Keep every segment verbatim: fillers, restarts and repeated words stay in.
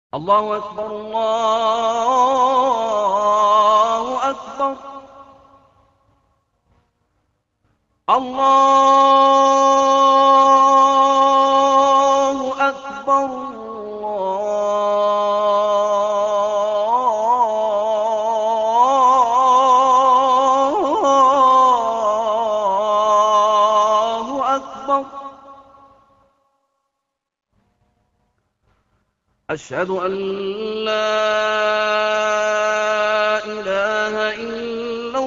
الله أكبر الله أكبر. الله أكبر. الله أكبر. أشهد أن لا إله إلا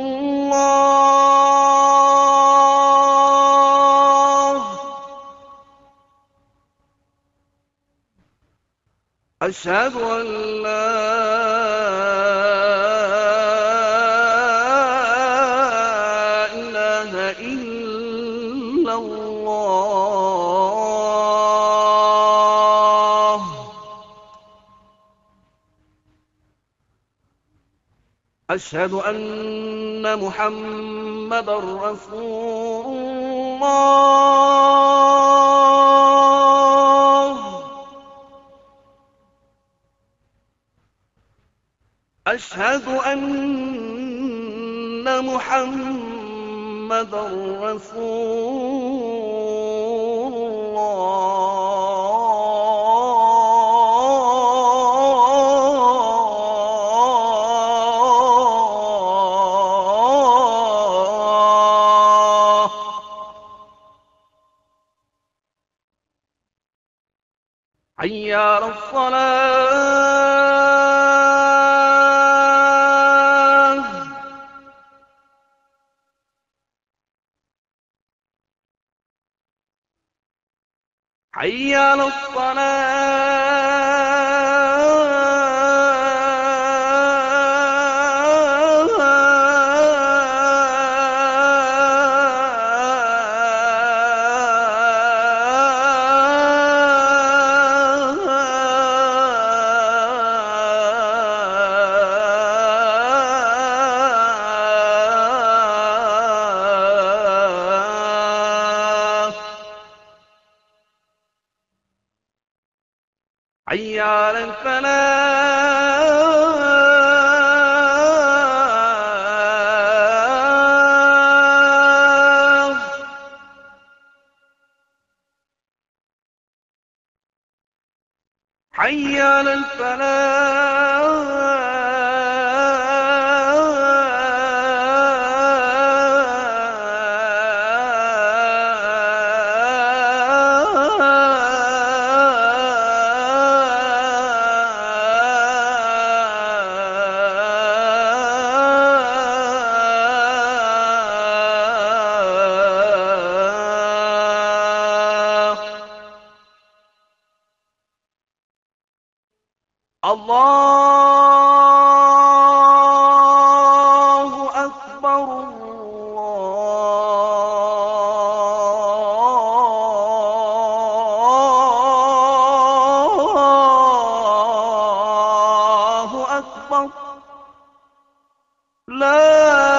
الله. أشهد أن لا إله إلا الله. أشهد أن محمدًا رسول الله. أشهد أن محمدًا رسول الله. حي على الصلاة. حي على الصلاة. حي على الفلاح. حي على الفلاح. الله أكبر. الله أكبر. لا